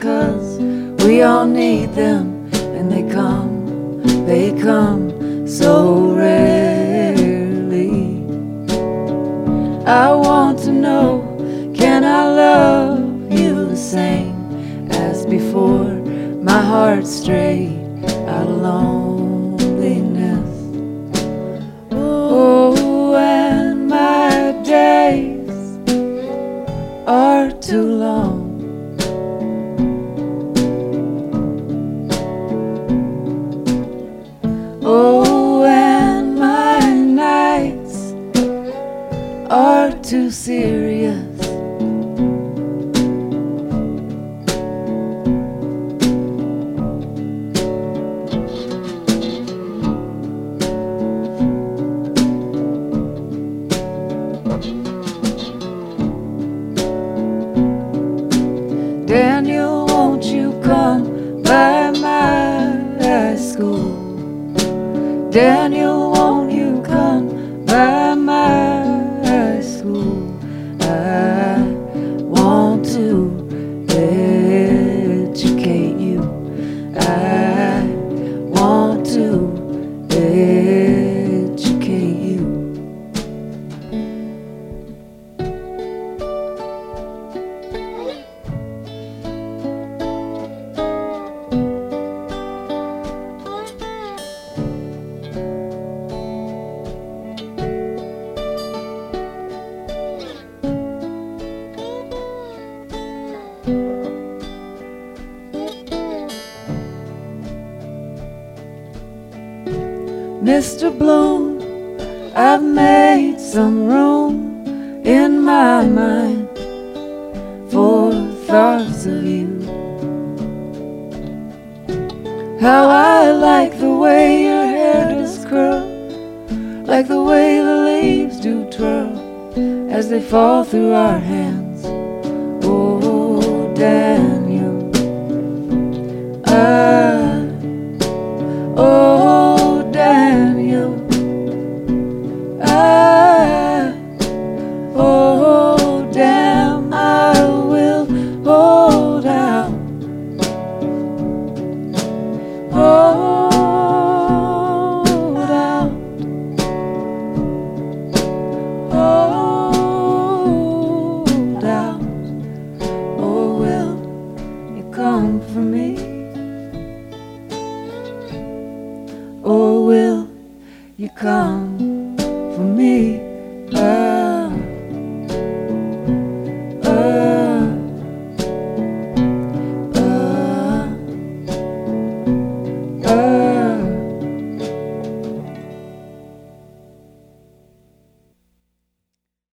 'cause we all need them, and they come so rarely. I want to know, can I love you the same as before? My heart strayed out of loneliness. Oh, and my days are too long. Oh, and my nights are too serious. Daniel, won't you come by my school? Daniel, won't you come by my school? I want to educate you. I want to educate you. Mr. Bloom, I've made some room in my mind for thoughts of you. How I like the way your hair does curl, like the way the leaves do twirl as they fall through our hands. Oh, Daniel, oh, Daniel, oh, damn, I will hold out. Hold out. Hold out. Oh, will you come for me? Or will you come for me?